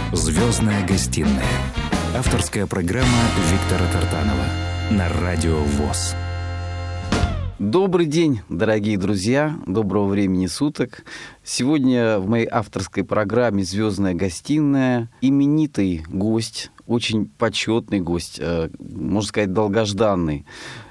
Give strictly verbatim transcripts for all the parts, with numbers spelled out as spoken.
«Звездная гостиная». Авторская программа Виктора Тартанова на Радио ВОС. Добрый день, дорогие друзья, доброго времени суток. Сегодня в моей авторской программе «Звездная гостиная» именитый гость, очень почетный гость, можно сказать, долгожданный.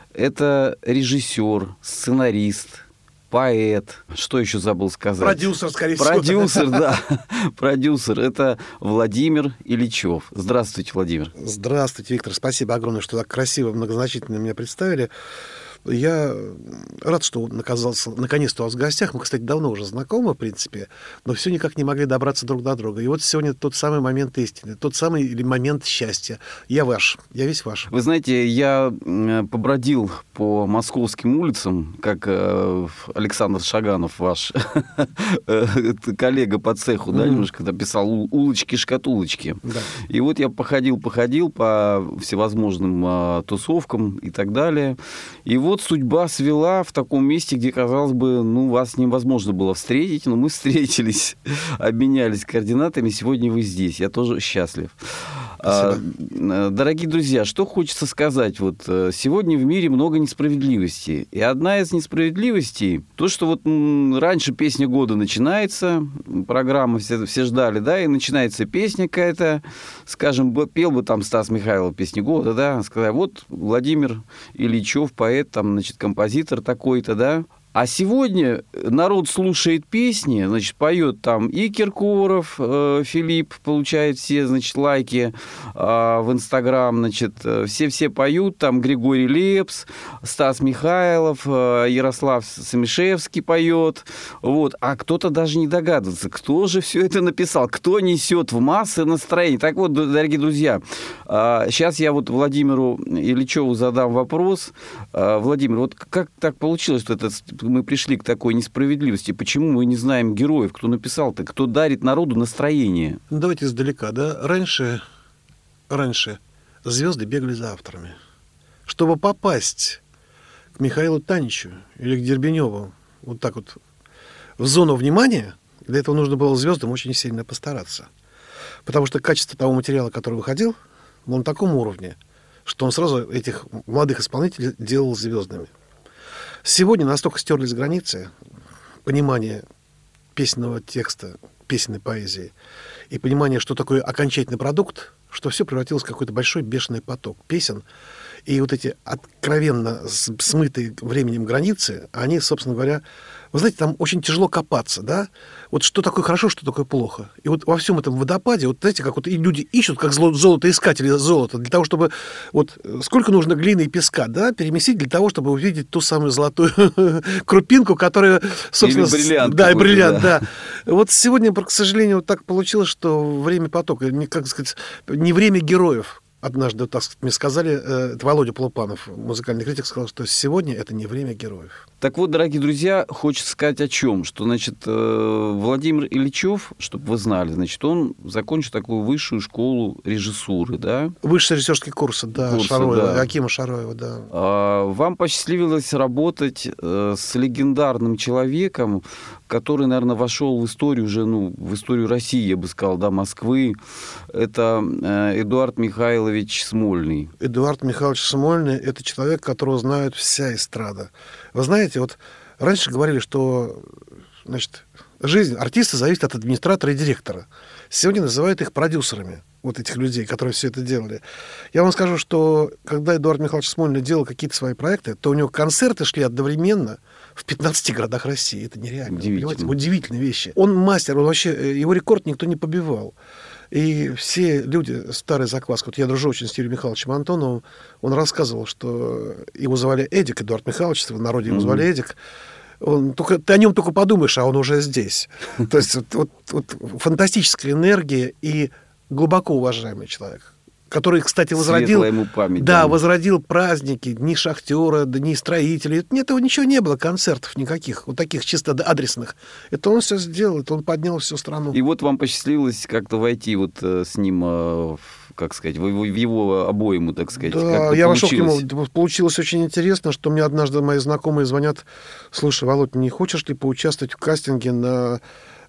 Это режиссер, сценарист, поэт. Что еще забыл сказать? Продюсер, скорее всего. Продюсер, да. Продюсер. Это Владимир Ильичев. Здравствуйте, Владимир. Здравствуйте, Виктор. Спасибо огромное, что так красиво, многозначительно меня представили. Я рад, что он оказался наконец-то у вас в гостях. Мы, кстати, давно уже знакомы, в принципе, но все никак не могли добраться друг до друга. И вот сегодня тот самый момент истины, тот самый момент счастья. Я ваш, я весь ваш. Вы знаете, я побродил по московским улицам, как Александр Шаганов, ваш коллега по цеху, да, немножко написал улочки-шкатулочки. И вот я походил-походил по всевозможным тусовкам и так далее. И вот судьба свела в таком месте, где, казалось бы, ну, вас невозможно было встретить, но мы встретились, обменялись координатами. Сегодня вы здесь. Я тоже счастлив. Спасибо. Дорогие друзья, что хочется сказать? Вот сегодня в мире много несправедливости. И одна из несправедливостей, то, что вот раньше песня года начинается, программа все, все ждали, да, и начинается песня какая-то, скажем, пел бы там Стас Михайлов песню года, да, сказать, вот Владимир Ильичев, поэт, там, значит, композитор такой-то, да. А сегодня народ слушает песни, значит, поет там и Киркоров, э, Филипп получает все, значит, лайки э, в Инстаграм, значит, все-все поют, там Григорий Лепс, Стас Михайлов, э, Ярослав Самишевский поет, вот, а кто-то даже не догадывается, кто же все это написал, кто несет в массы настроение. Так вот, дорогие друзья, э, сейчас я вот Владимиру Ильичеву задам вопрос. Э, Владимир, вот как так получилось, что это... мы пришли к такой несправедливости. Почему мы не знаем героев, кто написал-то, кто дарит народу настроение? Ну, давайте издалека, да. Раньше, раньше звезды бегали за авторами. Чтобы попасть к Михаилу Таничу или к Дербеневу вот так вот в зону внимания, для этого нужно было звездам очень сильно постараться. Потому что качество того материала, который выходил, было на таком уровне, что он сразу этих молодых исполнителей делал звездами. Сегодня настолько стерлись границы понимания песенного текста, песенной поэзии и понимания, что такое окончательный продукт, что все превратилось в какой-то большой бешеный поток песен. И вот эти откровенно смытые временем границы, они, собственно говоря, вы знаете, там очень тяжело копаться, да? Вот что такое хорошо, что такое плохо. И вот во всем этом водопаде, вот знаете, как вот и люди ищут, как золотоискатели золота, для того, чтобы вот сколько нужно глины и песка, да, переместить для того, чтобы увидеть ту самую золотую крупинку, которая, собственно... Или бриллиант. Да, и бриллиант, да. Вот сегодня, к сожалению, так получилось, что время потока, как сказать, не время героев. Однажды, так сказать, мне сказали, это Володя Полупанов, музыкальный критик, сказал, что сегодня это не время героев. Так вот, дорогие друзья, хочется сказать о чем? Что, значит, Владимир Ильичев, чтобы вы знали, значит, он закончил такую высшую школу режиссуры, да? Высшие режиссерские курсы, да, курсы, Шароева, да. Акима Шароева, да. А, вам посчастливилось работать с легендарным человеком, который, наверное, вошел в историю уже, ну, в историю России, я бы сказал, да, Москвы. Это Эдуард Михайлович Смольный. Эдуард Михайлович Смольный – это человек, которого знает вся эстрада. Вы знаете, вот раньше говорили, что, значит, жизнь артиста зависит от администратора и директора. Сегодня называют их продюсерами, вот этих людей, которые все это делали. Я вам скажу, что когда Эдуард Михайлович Смольный делал какие-то свои проекты, то у него концерты шли одновременно в пятнадцати городах России. Это нереально. Удивительно. Удивительные вещи. Он мастер, он вообще, его рекорд никто не побивал. И все люди, старая закваска, вот я дружу очень с Юрием Михайловичем Антоновым, он рассказывал, что его звали Эдик, Эдуард Михайлович, в народе его звали Эдик. Он, только, ты о нем только подумаешь, а он уже здесь. То есть вот, вот, вот фантастическая энергия и глубоко уважаемый человек, который, кстати, возродил, ему память, да, да. возродил праздники, дни шахтера, дни строителей. Нет, этого ничего не было, концертов никаких, вот таких чисто адресных. Это он все сделал, это он поднял всю страну. И вот вам посчастливилось как-то войти вот с ним, как сказать, в его обойму, так сказать. Да, я вошел к нему, получилось очень интересно, что мне однажды мои знакомые звонят: слушай, Володь, не хочешь ли поучаствовать в кастинге на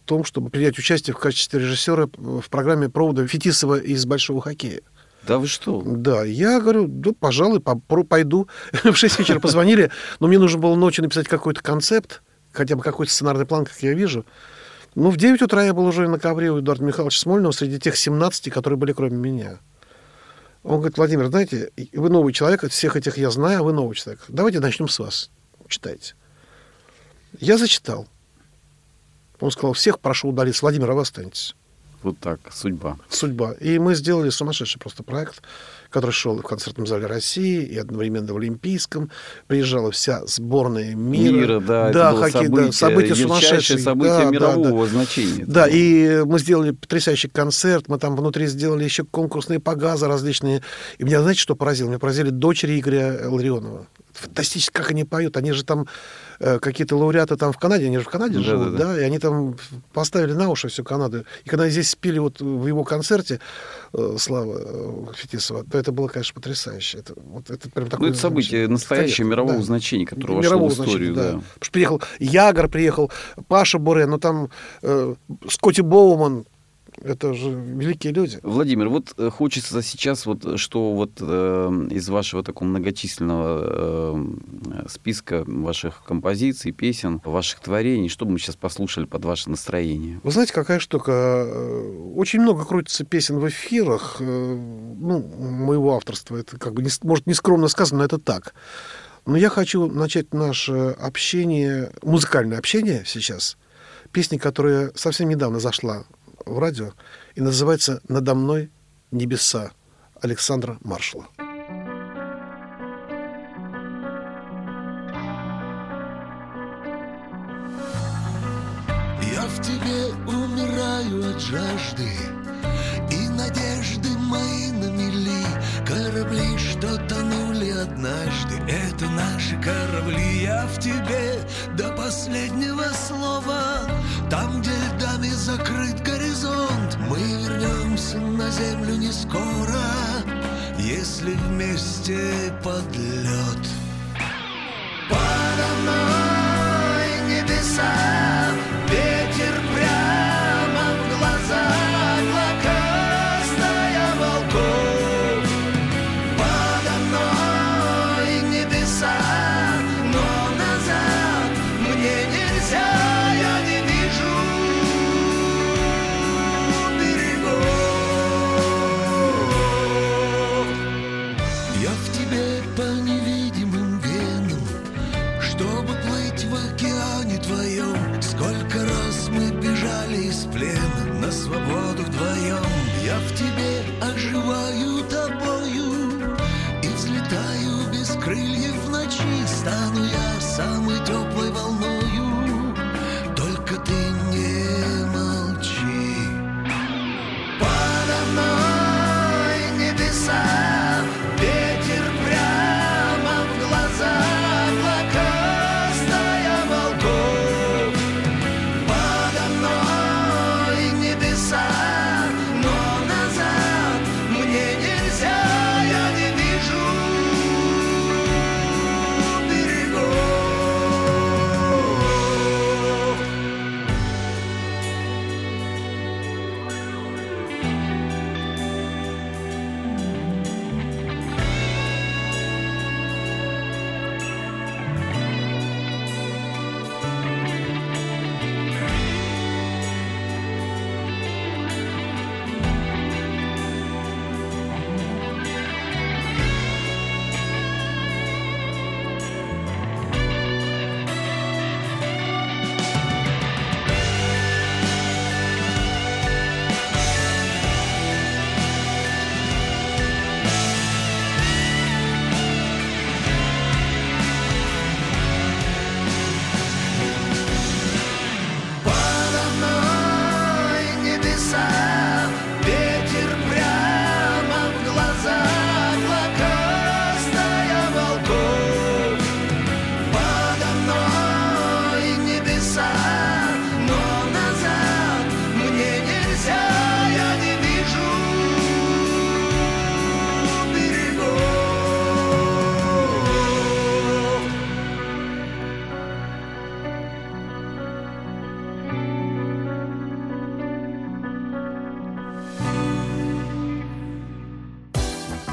том, чтобы принять участие в качестве режиссера в программе провода Фетисова из «Большого хоккея». Да вы что? Да, я говорю, да, пожалуй, пойду. В шесть вечера позвонили, но мне нужно было ночью написать какой-то концепт, хотя бы какой-то сценарный план, как я вижу. Ну, в девять утра я был уже на ковре у Эдуарда Михайловича Смольного среди тех семнадцати, которые были кроме меня. Он говорит: Владимир, знаете, вы новый человек, всех этих я знаю, а вы новый человек. Давайте начнем с вас. Читайте. Я зачитал. Он сказал: всех прошу удалиться. Владимир, а вы останетесь. Вот так, судьба. Судьба. И мы сделали сумасшедший просто проект, который шел и в концертном зале России, и одновременно в Олимпийском. Приезжала вся сборная мира. Мира, да, да, это хоккей, событие, да, события сумасшедшие. События да, мирового да, да. значения. Да, и мы сделали потрясающий концерт, мы там внутри сделали еще конкурсные показы различные. И меня, знаете, что поразило? Меня поразили дочери Игоря Ларионова. Фантастически, как они поют. Они же там э, какие-то лауреаты там в Канаде, они же в Канаде да, живут, да, да. да, и они там поставили на уши всю Канаду. И когда здесь спели вот в его концерте э, Слава э, Фетисова, то это было, конечно, потрясающе. Это, вот, это, прям такое, ну, это событие настоящее мирового да. значения, которое вошло мирового в историю. Значения, да. Да. Потому что приехал Ягор, приехал Паша Буре, но там э, Скотти Боуман. Это же великие люди. Владимир, вот хочется сейчас, вот, что вот э, из вашего такого многочисленного э, списка ваших композиций, песен, ваших творений, что бы мы сейчас послушали под ваше настроение? Вы знаете, какая штука? Очень много крутится песен в эфирах, ну, моего авторства. Это как бы, не, может, не скромно сказано, но это так. Но я хочу начать наше общение, музыкальное общение сейчас, песни, которая совсем недавно зашла в радио, и называется «Надо мной небеса» Александра Маршала. Я в тебе умираю от жажды, и надежды мои на мели. Корабли, что тонули однажды, это наши корабли. Я в тебе до последнего слова. Там, где льдами закрыт горизонт, мы вернемся на землю не скоро, если вместе под лед. Подо мной небеса, ветер прямо в глаза, облака стая волков. Подо мной небеса, но назад мне нельзя. По невидимым венам, чтобы плыть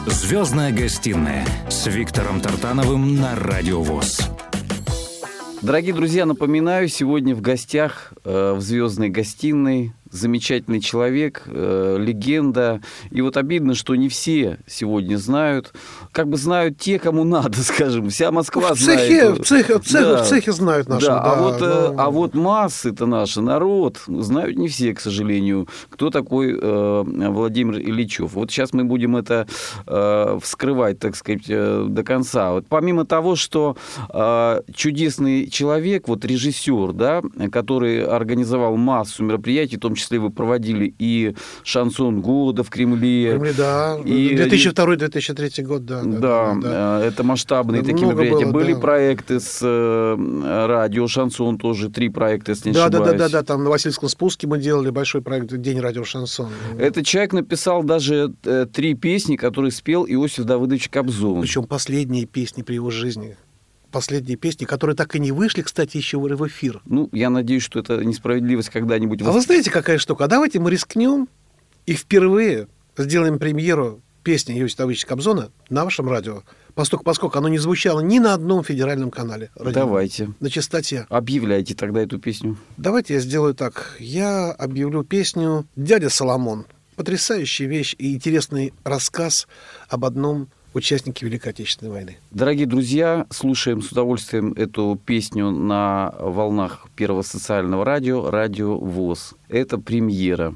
«Звездная гостиная» с Виктором Тартановым на Радио ВОС. Дорогие друзья, напоминаю, сегодня в гостях э, в «Звездной гостиной» замечательный человек, э, легенда. И вот обидно, что не все сегодня знают. Как бы знают те, кому надо, скажем. Вся Москва в цехе, знает. В цехе, в цехе, да. в цехе знают наши. Да, Да, а, вот, но... а вот массы-то наши, народ, знают не все, к сожалению, кто такой э, Владимир Ильичев. Вот сейчас мы будем это э, вскрывать, так сказать, э, до конца. Вот помимо того, что э, чудесный человек, вот режиссер, да, который организовал массу мероприятий, в том числе вы проводили и шансон года в Кремле. В Кремле, да. И... две тысячи второй - две тысячи третий год, да. Да, да, да. это масштабные Да, такие много мероприятия. было, Были да. проекты с э, радио «Шансон», тоже три проекта, если не Да, ошибаюсь. да, да, да, да, там на Васильевском спуске мы делали большой проект «День радио Шансон». Этот человек написал даже э, три песни, которые спел Иосиф Давыдович Кобзон. Причем последние песни при его жизни. Последние песни, которые так и не вышли, кстати, еще в эфир. Ну, я надеюсь, что это несправедливость когда-нибудь... А вы знаете, какая штука? А давайте мы рискнем и впервые сделаем премьеру песни Иосифа Давыдовича Кобзона на вашем радио, поскольку, поскольку оно не звучало ни на одном федеральном канале. Радио. Давайте. На частоте. Объявляйте тогда эту песню. Давайте я сделаю так. Я объявлю песню «Дядя Соломон». Потрясающая вещь и интересный рассказ об одном участнике Великой Отечественной войны. Дорогие друзья, слушаем с удовольствием эту песню на волнах Первого социального радио, Радио ВОС. Это премьера.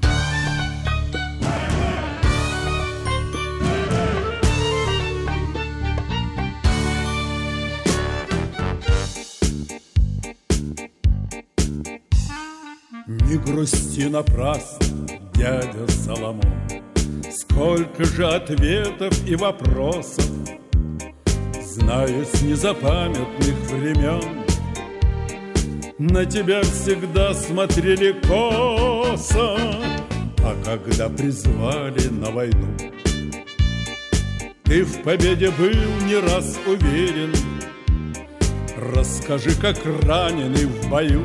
Не грусти напрасно, дядя Соломон, сколько же ответов и вопросов, знаю с незапамятных времен. На тебя всегда смотрели косо, а когда призвали на войну, ты в победе был не раз уверен. Расскажи, как раненый в бою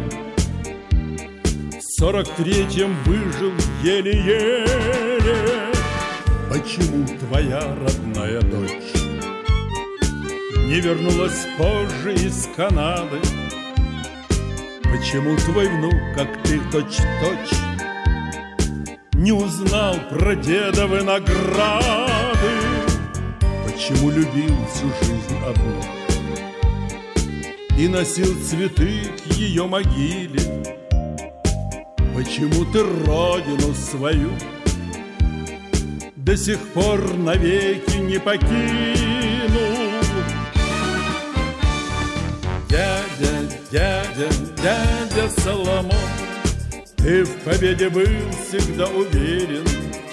в сорок третьем выжил еле-еле. Почему твоя родная дочь не вернулась позже из Канады? Почему твой внук, как ты точь-точь, не узнал про дедовы награды? Почему любил всю жизнь одну и носил цветы к ее могиле? Почему ты родину свою до сих пор навеки не покинул? Дядя, дядя, дядя Соломон, ты в победе был всегда уверен.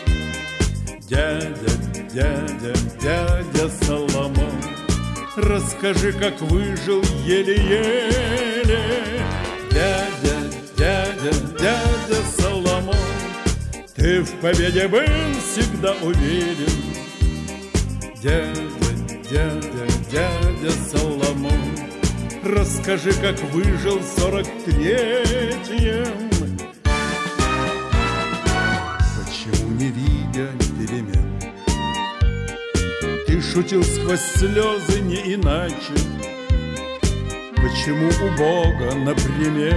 Дядя, дядя, дядя Соломон, расскажи, как выжил еле-еле. Дядя, дядя, дядя Соломон, ты в победе был всегда уверен. Дядя, дядя, дядя Соломон, расскажи, как выжил в сорок третьем. Почему, не видя перемен, ты шутил сквозь слезы не иначе? Почему у Бога, например,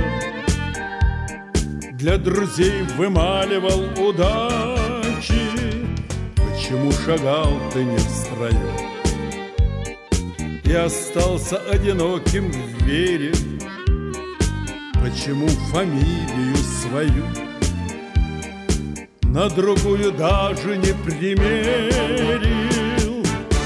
для друзей вымаливал удачи? Почему шагал ты не в строю и остался одиноким в вере? Почему фамилию свою на другую даже не примерил?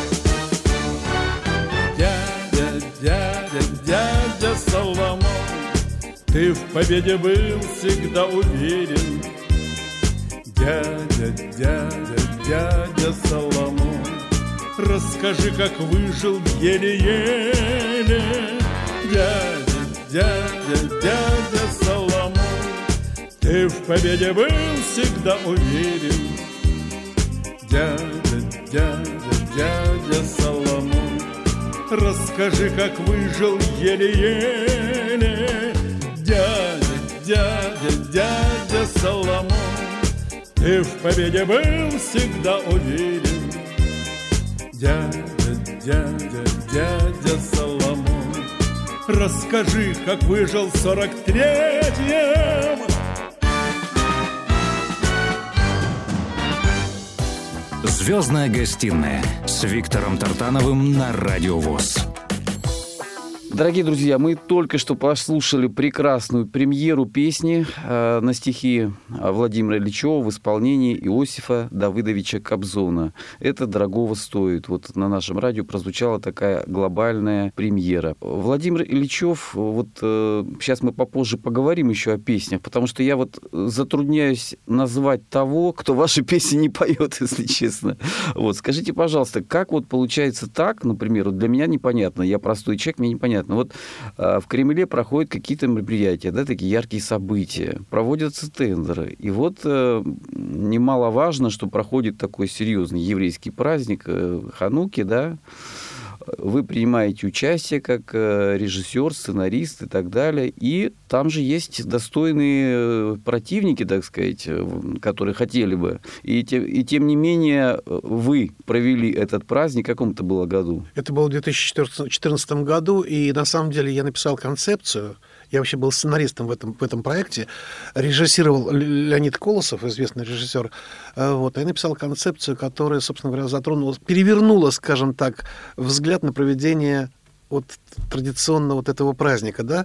Дядя, дядя, дядя Соломон, ты в победе был всегда уверен. Дядя, дядя, дядя Соломон, расскажи, как выжил еле-еле. Дядя, дядя, дядя Соломон, ты в победе был всегда уверен. Дядя, дядя, дядя Соломон, расскажи, как выжил еле-еле. Дядя, дядя, дядя Соломон, ты в победе был всегда уверен. Дядя, дядя, дядя Соломон, расскажи, как выжил в сорок третьем. «Звездная гостиная» с Виктором Тартановым на Радио ВОС. Дорогие друзья, мы только что послушали прекрасную премьеру песни э, на стихи Владимира Ильичева в исполнении Иосифа Давыдовича Кобзона. Это дорогого стоит. Вот на нашем радио прозвучала такая глобальная премьера. Владимир Ильичев, вот э, сейчас мы попозже поговорим еще о песнях, потому что я вот затрудняюсь назвать того, кто ваши песни не поет, если честно. Вот, скажите, пожалуйста, как вот получается так, например, вот для меня непонятно, я простой человек, мне непонятно. Вот э, в Кремле проходят какие-то мероприятия, да, такие яркие события, проводятся тендеры. И вот э, немаловажно, что проходит такой серьезный еврейский праздник э, Хануки, да, вы принимаете участие как режиссер, сценарист и так далее. И там же есть достойные противники, так сказать, которые хотели бы. И тем, и тем не менее вы провели этот праздник. В каком это было году? Это было в две тысячи четырнадцатом году, и на самом деле я написал концепцию. Я вообще был сценаристом в этом, в этом проекте. Режиссировал Леонид Колосов, известный режиссер. Вот. Я написал концепцию, которая, собственно говоря, затронула, перевернула, скажем так, взгляд на проведение вот традиционно вот этого праздника, да,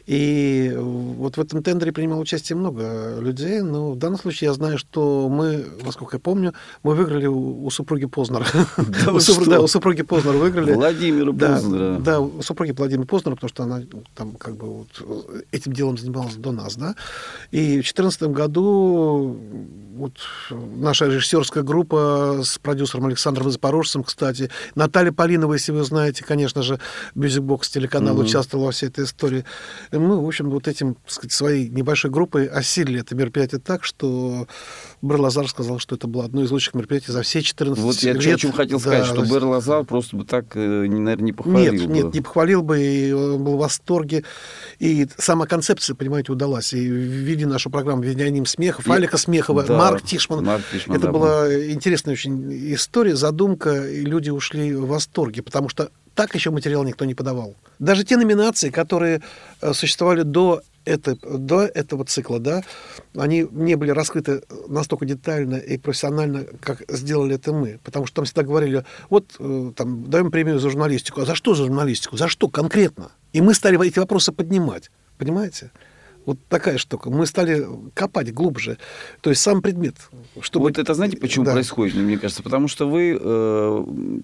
и вот в этом тендере принимало участие много людей, но в данном случае я знаю, что мы, насколько я помню, мы выиграли у, у супруги Познера. Да, у, супруги, да, у супруги Познера выиграли. Владимира Познера. Да, да, у супруги Владимира Познера, потому что она там как бы вот этим делом занималась до нас, да, и в две тысячи четырнадцатом году вот наша режиссерская группа с продюсером Александром Запорожцем, кстати, Наталья Полинова, если вы знаете, конечно же, Мьюзик-бокс телеканал, mm-hmm. участвовал во всей этой истории. И мы, в общем, вот этим, так сказать, своей небольшой группой осилили это мероприятие так, что Бэр Лазар сказал, что это было одно из лучших мероприятий за все четырнадцать вот лет. Вот я о чем хотел сказать, да, что Бэр Лазар просто бы так, наверное, не похвалил нет, бы. Нет, не похвалил бы, и он был в восторге. И сама концепция, понимаете, удалась. И в виде нашей программы «Вениамин Смехов», и... Алика Смехова, да, Марк Тишман. Марк Тишман. Это да, была был. Интересная очень история, задумка, и люди ушли в восторге, потому что так еще материал никто не подавал. Даже те номинации, которые существовали до, это, до этого цикла, да, они не были раскрыты настолько детально и профессионально, как сделали это мы. Потому что там всегда говорили, вот там, даем премию за журналистику. А за что за журналистику? За что конкретно? И мы стали эти вопросы поднимать. Понимаете? Вот такая штука. Мы стали копать глубже. То есть сам предмет. Чтобы... Вот это знаете, почему да. происходит, мне кажется? Потому что вы э,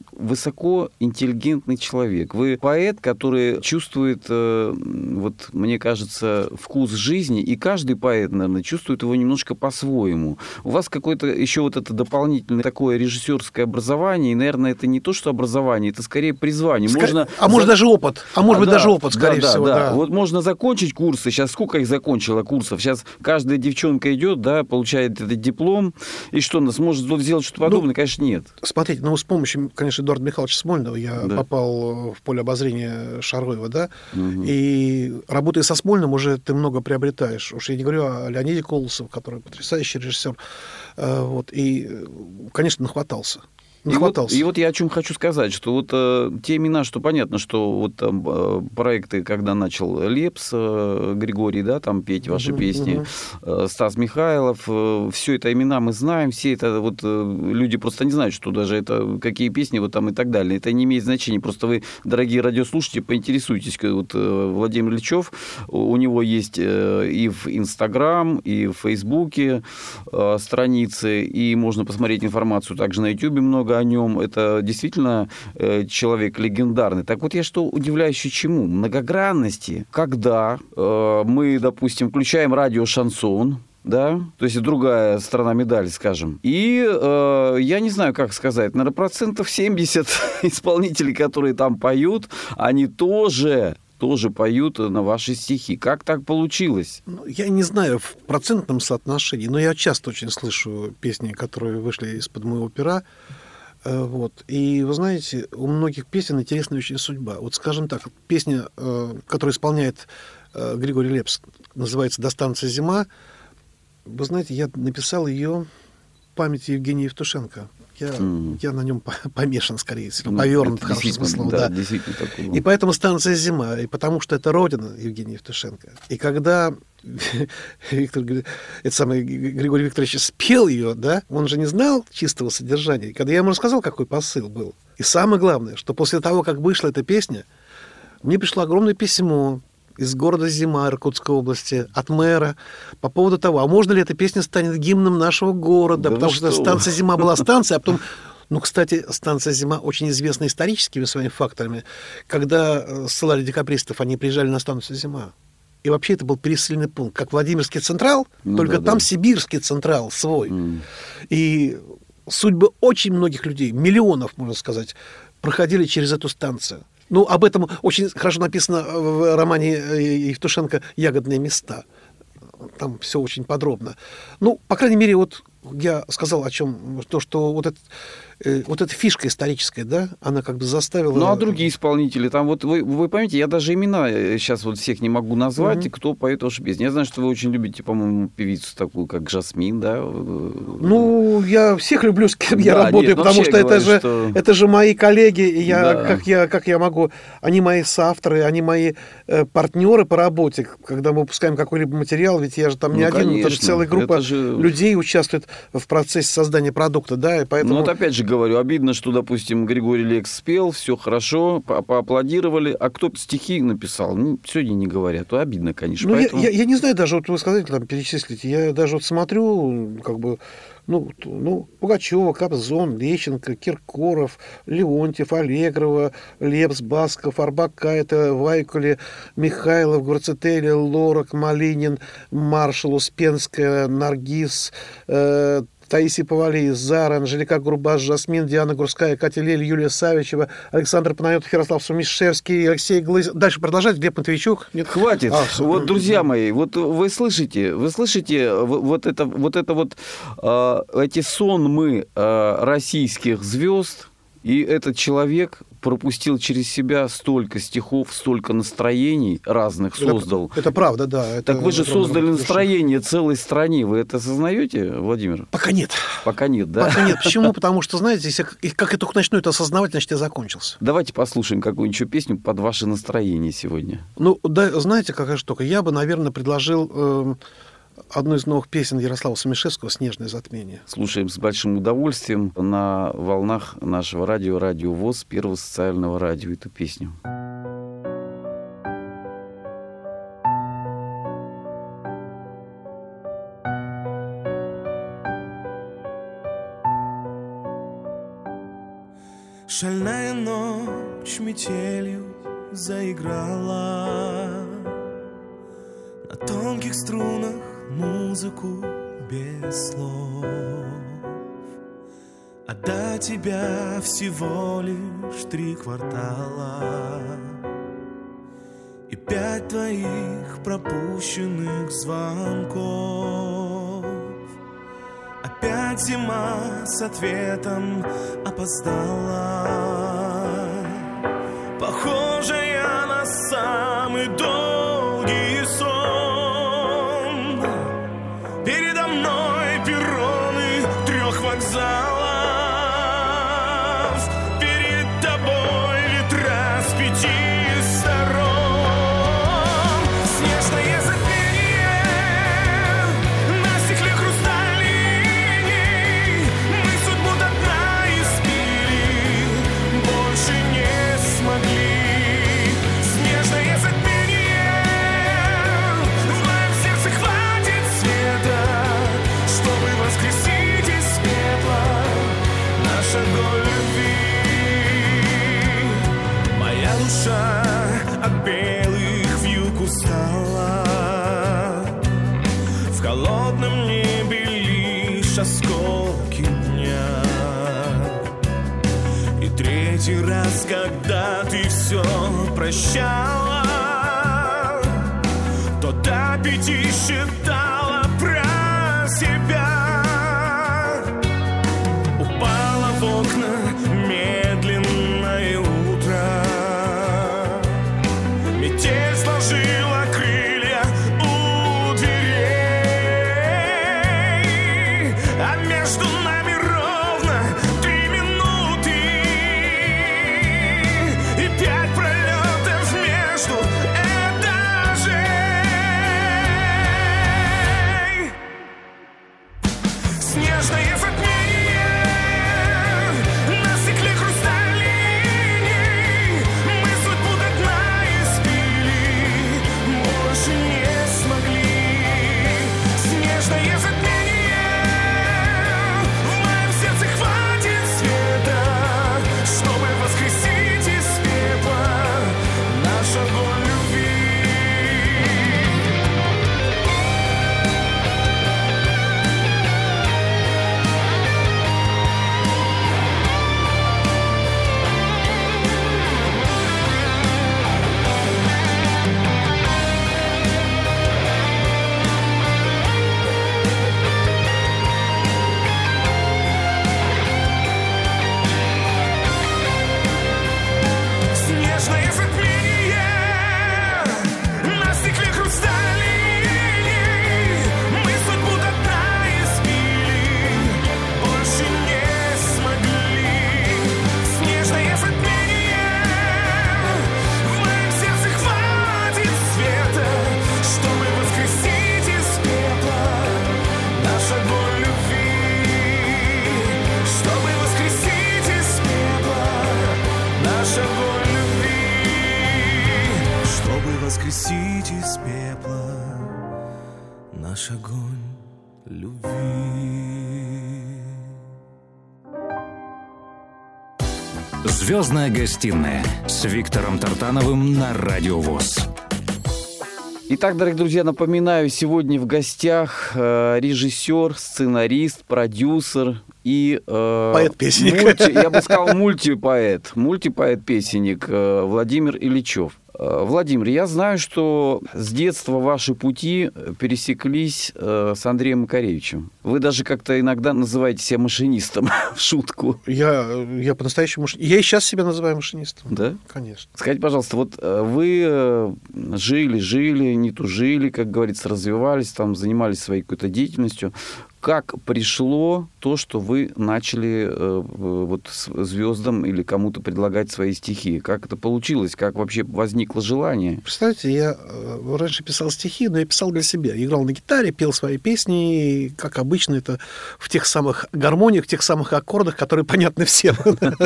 высокоинтеллигентный человек. Вы поэт, который чувствует, э, вот, мне кажется, вкус жизни. И каждый поэт, наверное, чувствует его немножко по-своему. У вас какое-то еще вот это дополнительное такое режиссерское образование. И, наверное, это не то, что образование, это скорее призвание. Ск... Можно... А может даже опыт. А может а, быть да, даже опыт, скорее да, всего. Да, да. да. Вот можно закончить курсы. Сейчас сколько их закончила курсов. Сейчас каждая девчонка идет, да, получает этот диплом, и что, она сможет сделать что-то подобное? Ну, конечно, нет. Смотрите, ну, с помощью, конечно, Эдуарда Михайловича Смольного я да. попал в поле обозрения Шароева, да, угу. и работая со Смольным, уже ты много приобретаешь. Уж я не говорю о Леониде Колосове, который потрясающий режиссер, вот, и, конечно, нахватался. И вот, и вот я о чем хочу сказать, что вот э, те имена, что понятно, что вот там э, проекты, когда начал Лепс, э, Григорий, да, там петь ваши uh-huh, песни, uh-huh. э, Стас Михайлов, э, все это имена мы знаем, все это вот э, люди просто не знают, что даже это какие песни вот там и так далее. Это не имеет значения. Просто вы, дорогие радиослушатели, поинтересуйтесь. Вот э, Владимир Ильичев, у него есть э, и в Инстаграм, и в Фейсбуке э, страницы, и можно посмотреть информацию также на Ютубе много о нем. Это действительно э, человек легендарный. Так вот, я что удивляюсь чему? Многогранности. Когда э, мы, допустим, включаем радио «Шансон», да, то есть другая сторона медали, скажем. И э, я не знаю, как сказать, наверное, процентов семьдесят исполнителей, которые там поют, они тоже... тоже поют на ваши стихи. Как так получилось? Ну, я не знаю в процентном соотношении, но я часто очень слышу песни, которые вышли из-под моего пера. Вот. И вы знаете, у многих песен интересная очень судьба. Вот, скажем так, песня, которую исполняет Григорий Лепс, называется «Достанется зима». Вы знаете, я написал ее в памяти Евгения Евтушенко. Я, Mm. я на нем помешан, скорее всего, Ну, повернут, это хороший действительно, смысл. да, Да. действительно такой был. И поэтому станция «Зима», и потому что это родина Евгения Евтушенко. И когда Виктор, это самый Григорий Викторович спел ее, да, он же не знал чистого содержания. И когда я ему рассказал, какой посыл был. И самое главное, что после того, как вышла эта песня, мне пришло огромное письмо из города Зима Иркутской области, от мэра, по поводу того, а можно ли эта песня станет гимном нашего города, Да потому вы что что? станция «Зима» была станция, а потом... Ну, кстати, станция «Зима» очень известна историческими своими факторами. Когда ссылали декабристов, они приезжали на станцию «Зима». И вообще это был пересыльный пункт, как Владимирский Централ, Ну, только да, там да. Сибирский Централ свой. Mm. И судьбы очень многих людей, миллионов, можно сказать, проходили через эту станцию. Ну, об этом очень хорошо написано в романе Евтушенко «Ягодные места». Там все очень подробно. Ну, по крайней мере, вот я сказал о чем, то, что вот, это, э, вот эта фишка историческая, да, она как бы заставила... Ну, а другие исполнители, там вот вы, вы поймите, я даже имена сейчас вот всех не могу назвать, Mm-hmm. кто поет ваши песни. Я знаю, что вы очень любите, по-моему, певицу такую, как Жасмин, да? Ну, я всех люблю, с кем я Да, работаю, нет, потому вообще что это говорю, же, что- это же мои коллеги, и я, Да. как я, как я могу, они мои соавторы, они мои э, партнеры по работе, когда мы выпускаем какой-либо материал, ведь я же там не Ну, один, там конечно, целая группа это же- людей участвует в процессе создания продукта, да, и поэтому... Ну, вот опять же говорю, обидно, что, допустим, Григорий Лекс спел, все хорошо, по- поаплодировали, а кто стихи написал, ну, сегодня не говорят, то обидно, конечно. Ну, Поэтому... я, я, я не знаю даже, вот вы сказали, там, перечислите, я даже вот смотрю, как бы, ну, т- ну Пугачева, Кобзон, Лещенко, Киркоров, Леонтьев, Аллегрова, Лепс, Басков, Арбакайте, Вайкуле, Михайлов, Гурцетели, Лорак, Малинин, Маршал, Успенская, Наргиз, э, Таисия Повалий, Зара, Анжелика Грубаш, Жасмин, Диана Гурская, Катя Лель, Юлия Савичева, Александр Панайотов, Ярослав Сумишевский, Алексей Глыз... Дальше продолжать, Глеб Матвейчук. Нет? Хватит. А, всё. Вот, друзья мои, вот вы слышите, вы слышите в- вот это вот, это вот э, эти сонмы э, российских звезд, и этот человек пропустил через себя столько стихов, столько настроений разных создал. Это, это правда, да. Это, Так вы же это создали правда. настроение целой стране. Вы это осознаете, Владимир? Пока нет. Пока нет, да? Пока нет. Почему? Потому что, знаете, если и как я только начну это осознавать, значит, я закончился. Давайте послушаем какую-нибудь еще песню под ваше настроение сегодня. Ну, да, знаете, какая штука? Я бы, наверное, предложил э, одну из новых песен Ярослава Сумишевского «Снежное затмение». Слушаем с большим удовольствием на волнах нашего радио, Радио ВОС, первого социального радио, эту песню. Шальная ночь метелью заиграла, на тонких струнах музыку без слов. А до тебя всего лишь три квартала и пять твоих пропущенных звонков. Опять зима с ответом опоздала. Похоже я на самый долгий сон. Передо мной перроны трех вокзалов. Перед тобой ветра с пяти сторон. Снежное затмение на стекле хрусталей. Мы судьбу до дна испили, больше не смогли. Снежное затмение, в моем сердце хватит света, чтобы воскресить из пепла наш огонь любви. Моя душа от белых вьюг устала. В холодном небе лишь осколки дня. И третий раз, когда ты все прощала, то до пяти считала про себя. Упала в окна медленное утро. Метель сложила крылья у дверей, а между нами ровно три «Звездная гостиная» с Виктором Тартановым на Радио ВОС. Итак, дорогие друзья, напоминаю, сегодня в гостях э, режиссер, сценарист, продюсер и... Э, поэт-песенник. Мульти, я бы сказал, мультипоэт, мультипоэт-песенник э, Владимир Ильичев. Владимир, я знаю, что с детства ваши пути пересеклись э, с Андреем Макаревичем. Вы даже как-то иногда называете себя машинистом в шутку. Я, я по-настоящему... Я и сейчас себя называю машинистом. Да? Конечно. Скажите, пожалуйста, вот вы жили, жили, не тужили, как говорится, развивались, там, занимались своей какой-то деятельностью. Как пришло то, что вы начали э, вот, звездам или кому-то предлагать свои стихи? Как это получилось? Как вообще возникло желание? Представляете, я э, раньше писал стихи, но я писал для себя. Играл на гитаре, пел свои песни, и, как обычно, это в тех самых гармониях, в тех самых аккордах, которые понятны всем.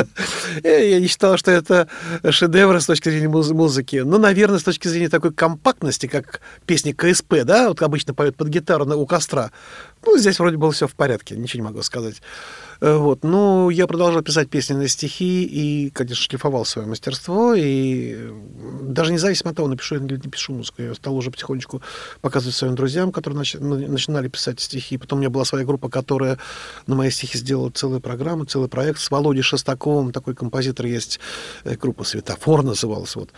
Я не считал, что это шедевр с точки зрения музыки. Но, наверное, с точки зрения такой компактности, как песни ка эс пэ, да, вот обычно поют под гитару у костра. Ну, здесь вроде было все в порядке, ничего не могу сказать. Вот. Ну, я продолжал писать песни на стихи и, конечно, шлифовал свое мастерство. И даже независимо от того, напишу я или не пишу музыку, я стал уже потихонечку показывать своим друзьям, которые нач... начинали писать стихи. Потом у меня была своя группа, которая на мои стихи сделала целую программу, целый проект с Володей Шестаковым. Такой композитор есть, группа «Светофор» называлась. Вот.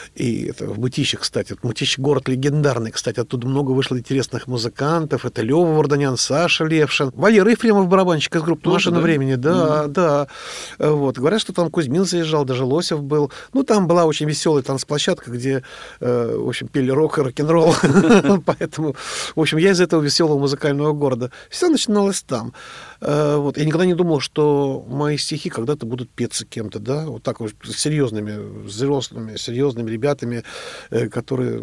И это в Мытищах, кстати. Мытищи — город легендарный, кстати. Оттуда много вышло интересных музыкантов. Это Лёва Варданян, Саша Левшин, Валера Ефремов, барабанщик из группы «Машина времени». Да, mm-hmm. да. Вот. Говорят, что там Кузьмин заезжал, даже Лосев был. Ну, там была очень веселая танцплощадка, где, э, в общем, пели рок и рок-н-ролл. Поэтому, в общем, я из этого веселого музыкального города. Все начиналось там. Вот. Я никогда не думал, что мои стихи когда-то будут петься кем-то, да, вот так вот серьезными, взрослыми, серьезными ребятами, которые,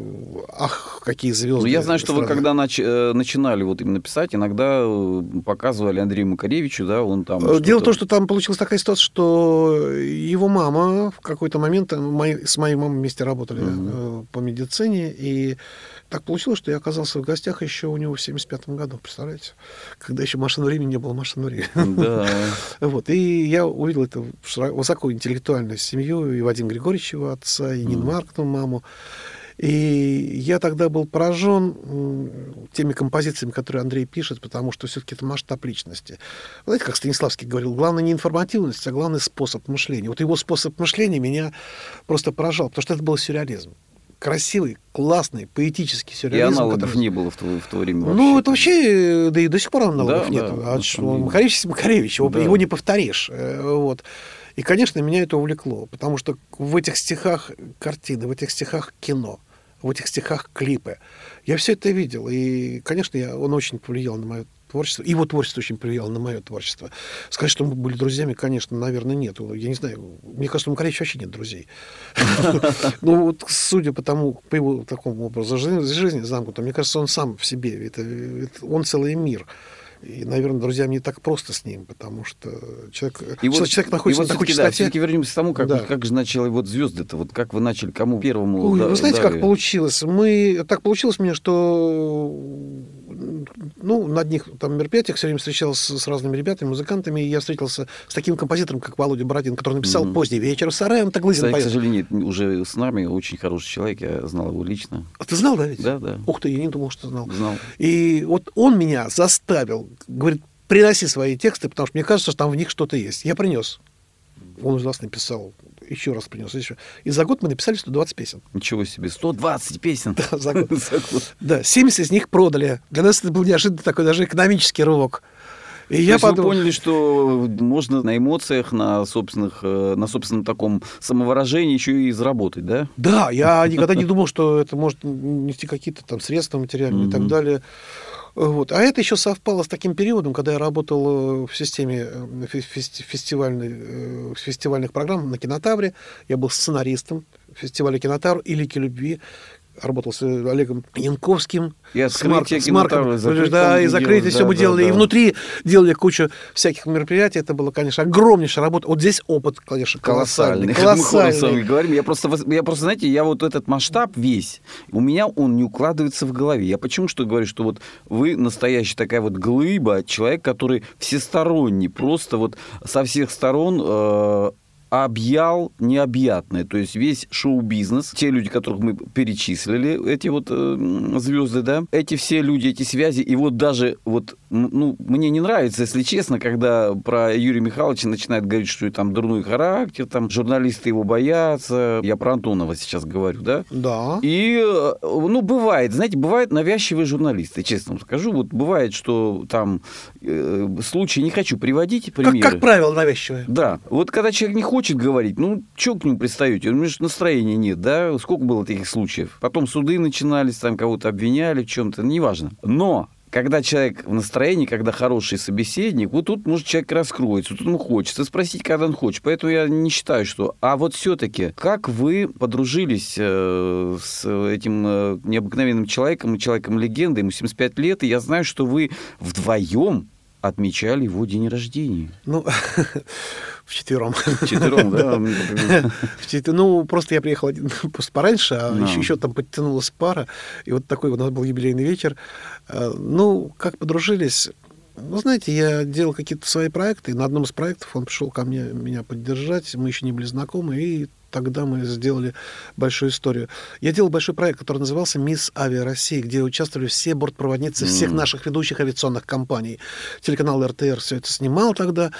ах, какие звезды. Ну, я знаю, что вы когда нач- начинали вот именно писать, иногда показывали Андрею Макаревичу, да, он там... Дело что-то... в том, что там получилась такая ситуация, что его мама в какой-то момент, мои, с моей мамой вместе работали mm-hmm. по медицине, и так получилось, что я оказался в гостях еще у него в семьдесят пятом году, представляете? Когда еще машин времени не было, машин времени. Да. Вот. И я увидел эту высокоинтеллектуальную семью, и Вадим Григорьевич, его отца, и Нину Марковну, маму. И я тогда был поражен теми композициями, которые Андрей пишет, потому что все-таки это масштаб личности. Знаете, как Станиславский говорил, главное не информативность, а главный способ мышления. Вот его способ мышления меня просто поражал, потому что это был сюрреализм. Красивый, классный, поэтический сюрреализм. И аналогов который... не было в то, в то время вообще. Ну, это вообще, да и до сих пор аналогов да, нет. Да, а Макаревич Макаревич, его, да. его не повторишь. Вот. И, конечно, меня это увлекло, потому что в этих стихах картины, в этих стихах кино, в этих стихах клипы. Я все это видел, и, конечно, я, он очень повлиял на мое творчество. Его творчество очень повлияло на мое творчество. Сказать, что мы были друзьями, конечно, наверное, нет. Я не знаю, мне кажется, у Макаревича вообще нет друзей. Ну, вот судя по тому, по его такому образу жизни замкнутому, мне кажется, он сам в себе. Он целый мир. И, наверное, друзьям не так просто с ним, потому что человек, и вот, человек находится и вот на такой частоте. Да, все-таки вернемся к тому, как, да. как же начали вот звезды-то, вот как вы начали, кому первому? Ой, да, вы знаете, дали? как получилось? Мы, так получилось мне, что ну, на одних там мероприятиях все время встречался с разными ребятами, музыкантами, и я встретился с таким композитором, как Володя Бородин, который написал mm-hmm. «Поздний вечер» с Араем Таглызин. Кстати, к сожалению, нет, уже с нами очень хороший человек, я знал его лично. А ты знал, да, ведь? Да, да. Ух ты, я не думал, что знал. Знал. И вот он меня заставил, говорит, приноси свои тексты, потому что мне кажется, что там в них что-то есть. Я принес. Он из нас написал, еще раз принес. Еще. И за год мы написали сто двадцать песен. Ничего себе, сто двадцать песен. Да, за год. Да, семьдесят из них продали. Для нас это был неожиданно такой даже экономический рывок. И То я есть подумал... вы поняли, что можно на эмоциях, на, собственных, на собственном таком самовыражении еще и заработать, да? Да, я никогда не думал, что это может нести какие-то там средства материальные и так далее. Вот. А это еще совпало с таким периодом, когда я работал в системе фестивальной, фестивальных программ на Кинотавре. Я был сценаристом фестиваля «Кинотавр» и «Лики любви». Работал с Олегом Янковским. И с, Марк, с Марком. Да, и закрытие все да, мы делали. Да, да. И внутри делали кучу всяких мероприятий. Это было, конечно, огромнейшая работа. Вот здесь опыт, конечно, колоссальный. Колоссальный. колоссальный. Мы говорим. Я просто, я просто, знаете, я вот этот масштаб весь, у меня он не укладывается в голове. Я почему что говорю, что вот вы настоящая такая вот глыба, человек, который всесторонний, просто вот со всех сторон... Э- объял необъятное. То есть весь шоу-бизнес, те люди, которых мы перечислили, эти вот э, звезды, да, эти все люди, эти связи, и вот даже вот, ну, мне не нравится, если честно, когда про Юрия Михайловича начинают говорить, что там дурной характер, там журналисты его боятся. Я про Антонова сейчас говорю, да? Да. И, ну, бывает, знаете, бывают навязчивые журналисты, честно вам скажу. Вот бывает, что там э, случаи, не хочу приводить примеры. Как, как правило, навязчивые. Да. Вот когда человек не хочет говорить, ну, что к нему пристаете? У него же настроения нет, да? Сколько было таких случаев? Потом суды начинались, там кого-то обвиняли в чем-то, неважно. Но когда человек в настроении, когда хороший собеседник, вот тут, может, человек раскроется, тут ему хочется спросить, когда он хочет. Поэтому я не считаю, что... А вот все-таки, как вы подружились э, с этим э, необыкновенным человеком, человеком-легендой, ему семьдесят пять лет, и я знаю, что вы вдвоем отмечали его день рождения. Ну, вчетвером. Вчетвером, да? Ну, просто я приехал один просто пораньше, а еще, еще там подтянулась пара, и вот такой у нас был юбилейный вечер. Ну, как подружились... Ну, знаете, я делал какие-то свои проекты, и на одном из проектов он пришел ко мне меня поддержать, мы еще не были знакомы, и тогда мы сделали большую историю. Я делал большой проект, который назывался «Мисс Авиа России», где участвовали все бортпроводницы всех mm. наших ведущих авиационных компаний. Телеканал эр тэ эр все это снимал тогда,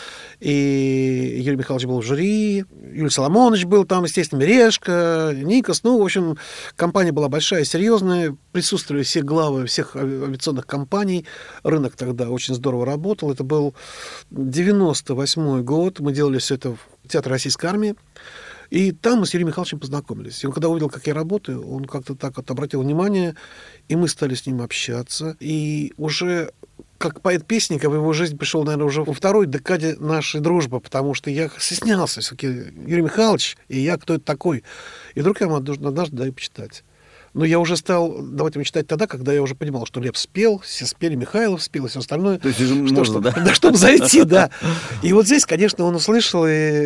и Юрий Михайлович был в жюри, Юрий Соломонович был там, естественно, Мережко, Никос. Ну, в общем, компания была большая, серьезная, присутствовали все главы всех авиационных компаний. Рынок тогда очень здорово работал. Это был девяносто восьмой год, мы делали все это в Театре Российской армии. И там мы с Юрием Михайловичем познакомились. И он, когда увидел, как я работаю, он как-то так вот обратил внимание, и мы стали с ним общаться. И уже как поэт-песник в его жизнь пришел, наверное, уже во второй декаде нашей дружбы, потому что я стеснялся. Все-таки Юрий Михайлович, и я, кто это такой? И вдруг я ему однажды даю почитать. Но я уже стал давать ему читать тогда, когда я уже понимал, что Лепс спел, все спели, Михайлов спел и все остальное. То есть уже что, можно, что, да? Да, чтобы зайти, да. И вот здесь, конечно, он услышал,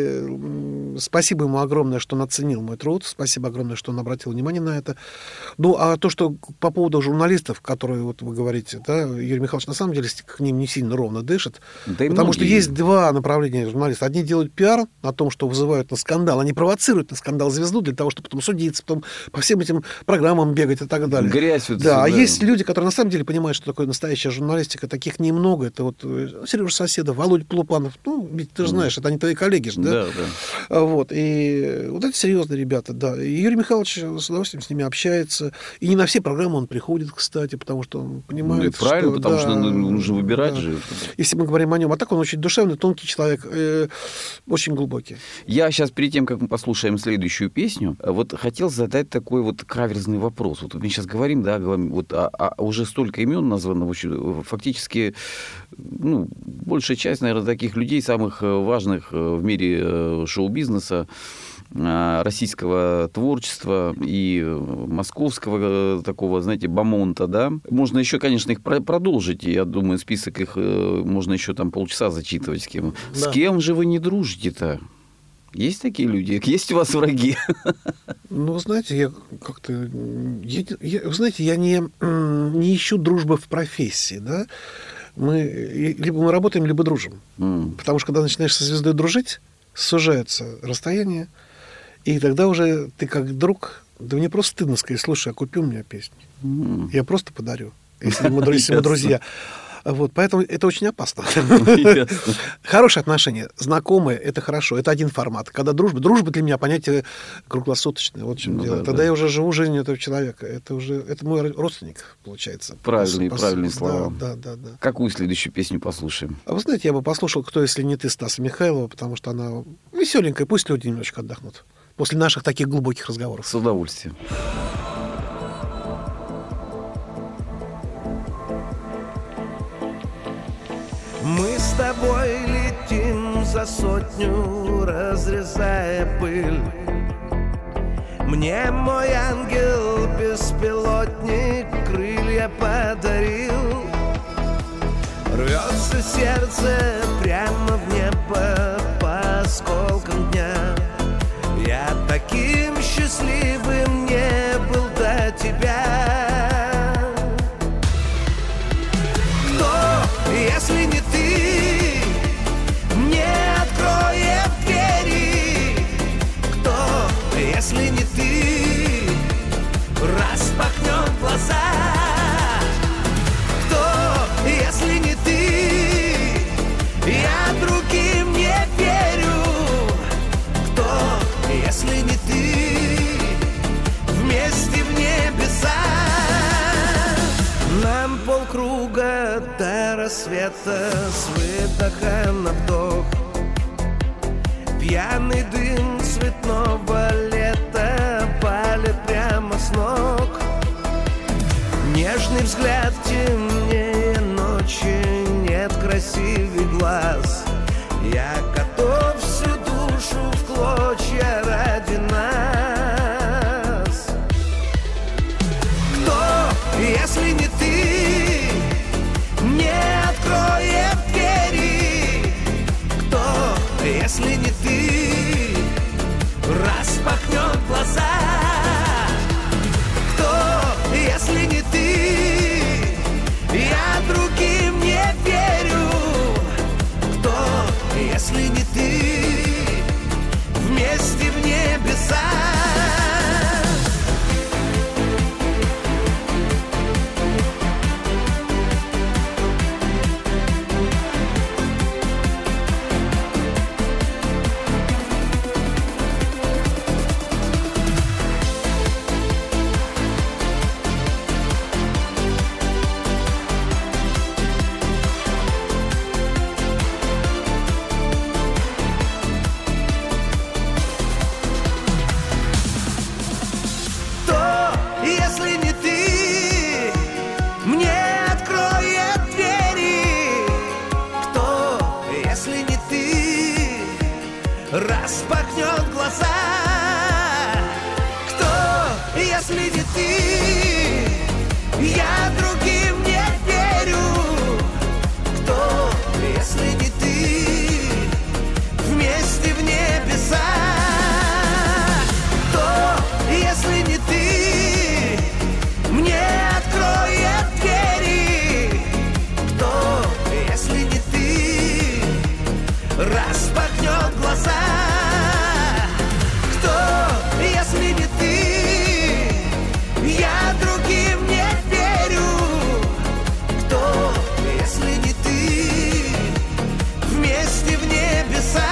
и спасибо ему огромное, что он оценил мой труд, спасибо огромное, что он обратил внимание на это. Ну, а то, что по поводу журналистов, которые вот вы говорите, да, Юрий Михайлович на самом деле к ним не сильно ровно дышит, да, потому что есть два направления журналистов. Одни делают пиар на том, что вызывают на скандал, они провоцируют на скандал звезду для того, чтобы потом судиться, потом по всем этим программам бегать и так далее. Грязь. Вот да, сюда. А есть люди, которые на самом деле понимают, что такое настоящая журналистика. Таких немного. Это вот Сережа Соседов, Володя Полупанов. Ну, ведь ты же знаешь, это они твои коллеги же, да? Да, да. Вот. И вот это серьезные ребята, да. И Юрий Михайлович с удовольствием с ними общается. И не на все программы он приходит, кстати, потому что он понимает, ну, это правильно, что... потому да, что нужно выбирать да. же. Если мы говорим о нем. А так он очень душевный, тонкий человек, э, очень глубокий. Я сейчас, перед тем, как мы послушаем следующую песню, вот хотел задать такой вот каверзный вопрос. Вот мы сейчас говорим, да, говорим, вот, а, а уже столько имен названо, фактически, ну, большая часть, наверное, таких людей, самых важных в мире шоу-бизнеса, российского творчества и московского такого, знаете, бомонта, да. Можно еще, конечно, их продолжить. Я думаю, список их можно еще там полчаса зачитывать. С кем, да. С кем же вы не дружите-то? Есть такие люди? Есть у вас враги? Ну, знаете, я как-то... Я, я, знаете, я не, не ищу дружбы в профессии, да. Мы, либо мы работаем, либо дружим. Mm. Потому что, когда начинаешь со звездой дружить, сужается расстояние, и тогда уже ты как друг... Да мне просто стыдно сказать, слушай, а купи у меня песню. Mm. Я просто подарю, если мы, если мы друзья. Вот, поэтому это очень опасно. Хорошие отношения, знакомые, это хорошо. Это один формат. Когда дружба, дружба для меня понятие круглосуточное. Вот в чем ну, дело. Да, Тогда да. я уже живу жизнью этого человека. Это уже это мой родственник, получается. Правильные, по, правильные по, слова. Да, да, да. Какую следующую песню послушаем? А вы знаете, я бы послушал «Кто, если не ты» Стаса Михайлова, потому что она веселенькая. Пусть люди немножечко отдохнут после наших таких глубоких разговоров. С удовольствием. Мы с тобой летим за сотню, разрезая пыль. Мне мой ангел-беспилотник крылья подарил. Рвется сердце прямо в небо по осколкам дня. Я таким счастливым не был до тебя. Если не ты, мне откроет двери. рассвета с выдоха на вдох. Пьяный дым цветного лета палит прямо с ног. Нежный взгляд темнее ночи, нет красивых глаз. Я готов всю душу в клочья ради нас. Кто, если не ты, мне откроет двери? Кто, если не ты, распахнет глаза? Кто, если не ты, я другим не верю. Кто, если не ты, вместе в небеса? Распахнет глаза. Кто, если не ты, я другим не верю. Кто, если не ты, вместе в небеса? Кто, если не ты, мне откроет двери? Кто, если не ты, распахнет глаза? Кто, если не ты, я другим не верю. Кто, если не ты, вместе в небеса?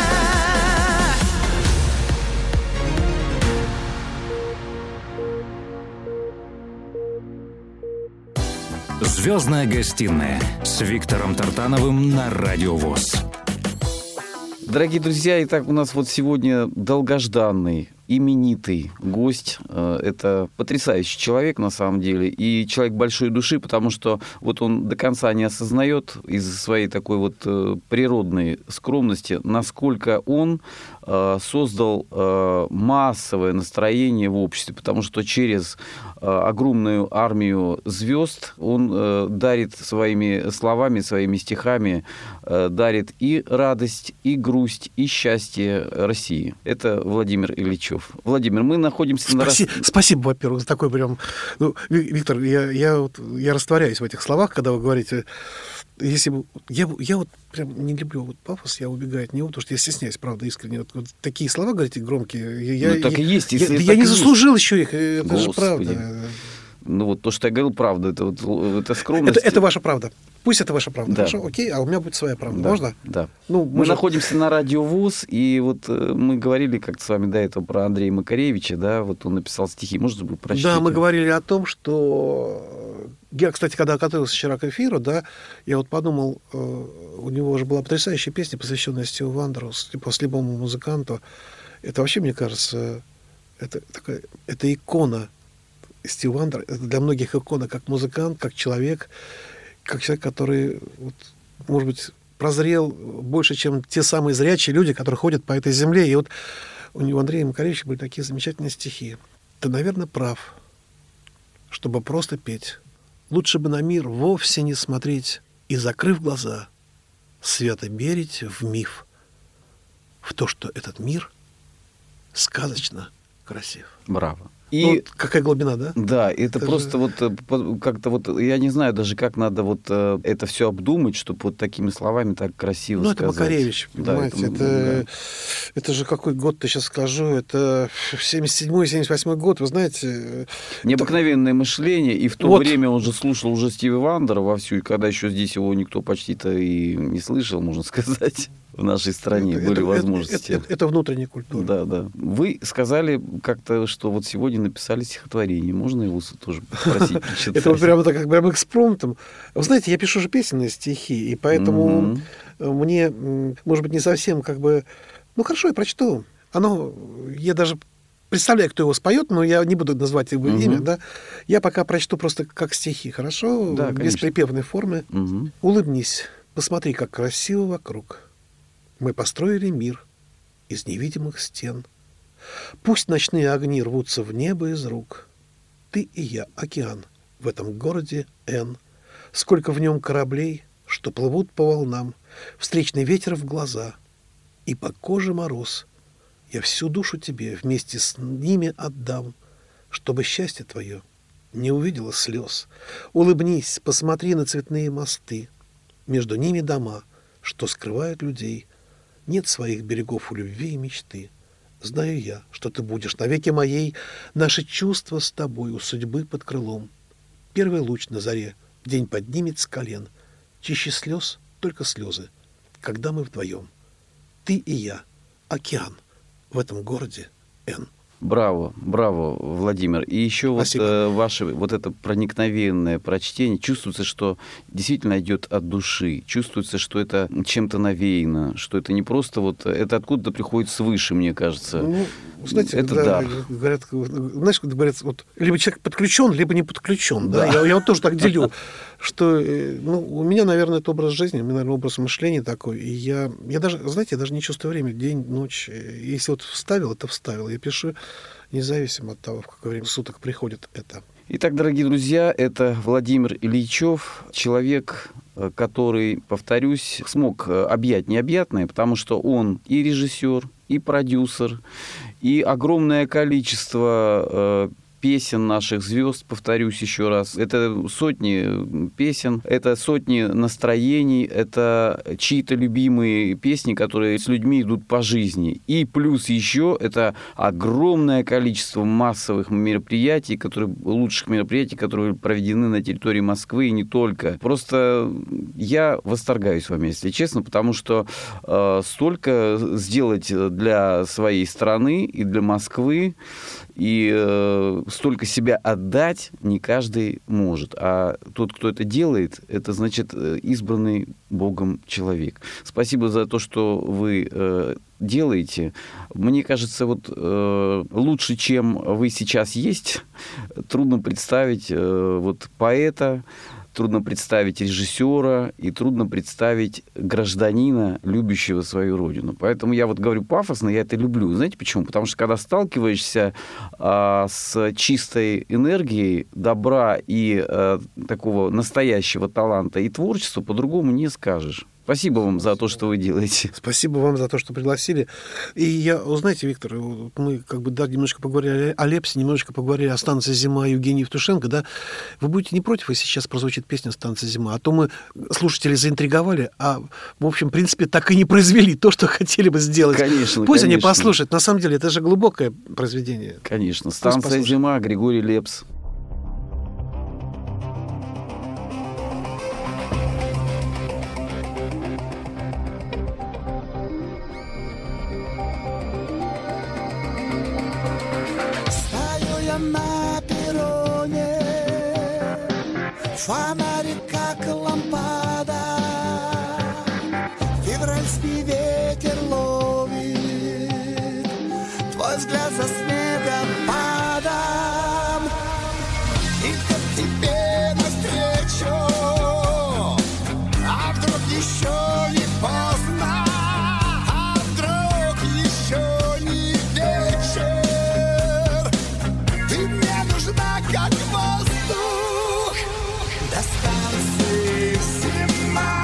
«Звездная гостиная» с Виктором Тартановым на Радио ВОС. Дорогие друзья, итак, у нас вот сегодня долгожданный, именитый гость. Это потрясающий человек, на самом деле, и человек большой души, потому что вот он до конца не осознает из-за своей такой вот природной скромности, насколько он создал массовое настроение в обществе, потому что через огромную армию звезд он дарит своими словами, своими стихами, дарит и радость, и грусть, и счастье России. Это Владимир Ильичев. Владимир, мы находимся Спаси... на... Спасибо, во-первых, за такой прям... Ну, Виктор, я, я, вот, я растворяюсь в этих словах, когда вы говорите... Если бы... я, я вот прям не люблю вот пафос, я убегаю от него, потому что я стесняюсь, правда, искренне. Вот, вот такие слова говорите громкие. Я, ну, так я, и есть. Я, если я не есть. заслужил еще их, это Господи. же правда. Ну вот то, что я говорил, правда, это, вот, это скромность. Это, это ваша правда. Пусть это ваша правда. Да. Хорошо, окей, а у меня будет своя правда. Да, Можно? Да. Ну, мы мы же... находимся на Радио ВОС, и вот мы говорили как-то с вами до этого про Андрея Макаревича, да, вот он написал стихи. Может быть, прочтите? Да, мы говорили о том, что... Я, кстати, когда готовился вчера к эфиру, да, я вот подумал, у него уже была потрясающая песня, посвященная Стиву Вандеру, типа слепому музыканту. Это вообще, мне кажется, это, такая, это икона Стив Вандер. Это для многих икона как музыкант, как человек, как человек, который, вот, может быть, прозрел больше, чем те самые зрячие люди, которые ходят по этой земле. И вот у него, Андрея Макаревича, были такие замечательные стихи. Ты, наверное, прав, чтобы просто петь. Лучше бы на мир вовсе не смотреть и, закрыв глаза, свято верить в миф, в то, что этот мир сказочно красив. Браво. И ну, И вот какая глубина, да? Да, это, это просто же... вот как-то вот, я не знаю даже, как надо вот это все обдумать, чтобы вот такими словами так красиво ну, сказать. Ну, это Макаревич, понимаете, да, это, это, да. это же какой год, я сейчас скажу, это семьдесят седьмой семьдесят восьмой год, вы знаете... Необыкновенное это... мышление, и в то вот. время он же слушал уже Стиви Вандера вовсю, и когда еще здесь его никто почти-то и не слышал, можно сказать. в нашей стране это, были это, возможности. Это, это, это внутренняя культура. Да, да. Вы сказали как-то, что вот сегодня написали стихотворение. Можно его тоже попросить прочитать? Это вот прямо так, как прямо экспромтом. Вы знаете, я пишу же песенные стихи, и поэтому мне, может быть, не совсем как бы... Ну, хорошо, я прочту. Оно... Я даже представляю, кто его споет, но я не буду назвать его имя, да. Я пока прочту просто как стихи, хорошо? Да, без припевной формы. Улыбнись, посмотри, как красиво вокруг. Мы построили мир из невидимых стен. Пусть ночные огни рвутся в небо из рук. Ты и я, океан, в этом городе Н. Сколько в нем кораблей, что плывут по волнам. Встречный ветер в глаза, и по коже мороз. Я всю душу тебе вместе с ними отдам, чтобы счастье твое не увидело слез. Улыбнись, посмотри на цветные мосты. Между ними дома, что скрывают людей. Нет своих берегов у любви и мечты. Знаю я, что ты будешь навеки моей. Наши чувства с тобой у судьбы под крылом. Первый луч на заре день поднимет с колен. Чище слез только слезы, когда мы вдвоем. Ты и я, океан, в этом городе Н. Браво, браво, Владимир. И еще вот э, ваше вот это проникновенное прочтение. Чувствуется, что действительно идет от души. Чувствуется, что это чем-то навеяно, что это не просто вот... Это откуда-то приходит свыше, мне кажется. Ну, знаете, это когда дар. Говорят, знаешь, когда говорят, вот, либо человек подключен, либо не подключен. Да. Да? Я, я вот тоже так делю, что ну, у меня, наверное, это образ жизни, у меня, наверное, образ мышления такой. И я, я даже, знаете, я даже не чувствую время, день, ночь. Если вот вставил, это вставил. Я пишу независимо от того, в какое время суток приходит это. Итак, дорогие друзья, это Владимир Ильичев, человек, который, повторюсь, смог объять необъятное, потому что он и режиссер, и продюсер, и огромное количество песен наших звезд, повторюсь еще раз. Это сотни песен, это сотни настроений, это чьи-то любимые песни, которые с людьми идут по жизни. И плюс еще это огромное количество массовых мероприятий, которые, лучших мероприятий, которые проведены на территории Москвы и не только. Просто я восторгаюсь вами, если честно, потому что э, столько сделать для своей страны и для Москвы, и э, столько себя отдать не каждый может. А тот, кто это делает, это значит избранный Богом человек. Спасибо за то, что вы э, делаете. Мне кажется, вот э, лучше, чем вы сейчас есть, трудно представить э, вот поэта, трудно представить режиссера и трудно представить гражданина, любящего свою родину. Поэтому я вот говорю пафосно, я это люблю. Знаете почему? Потому что когда сталкиваешься а, с чистой энергией добра и а, такого настоящего таланта и творчества, по-другому не скажешь. Спасибо вам за то, что вы делаете. Спасибо вам за то, что пригласили. И я, знаете, Виктор, мы как бы да, немножко поговорили о Лепсе, немножечко поговорили о станции «Зима» Евгения Евтушенко, да. Вы будете не против, если сейчас прозвучит песня «Станция «Зима», а то мы слушателей заинтриговали, а, в общем, в принципе, так и не произвели то, что хотели бы сделать. Конечно, Пусть конечно. Они послушают. На самом деле, это же глубокое произведение. Конечно. «Станция «Зима», Григорий Лепс. Фонарик, как лампада, февральский ветер ловит твой взгляд за снегопадом. И как тебе навстречу, а вдруг еще не поздно, а вдруг еще не вечер. Ты мне нужна, как воздух. До станции «Зима»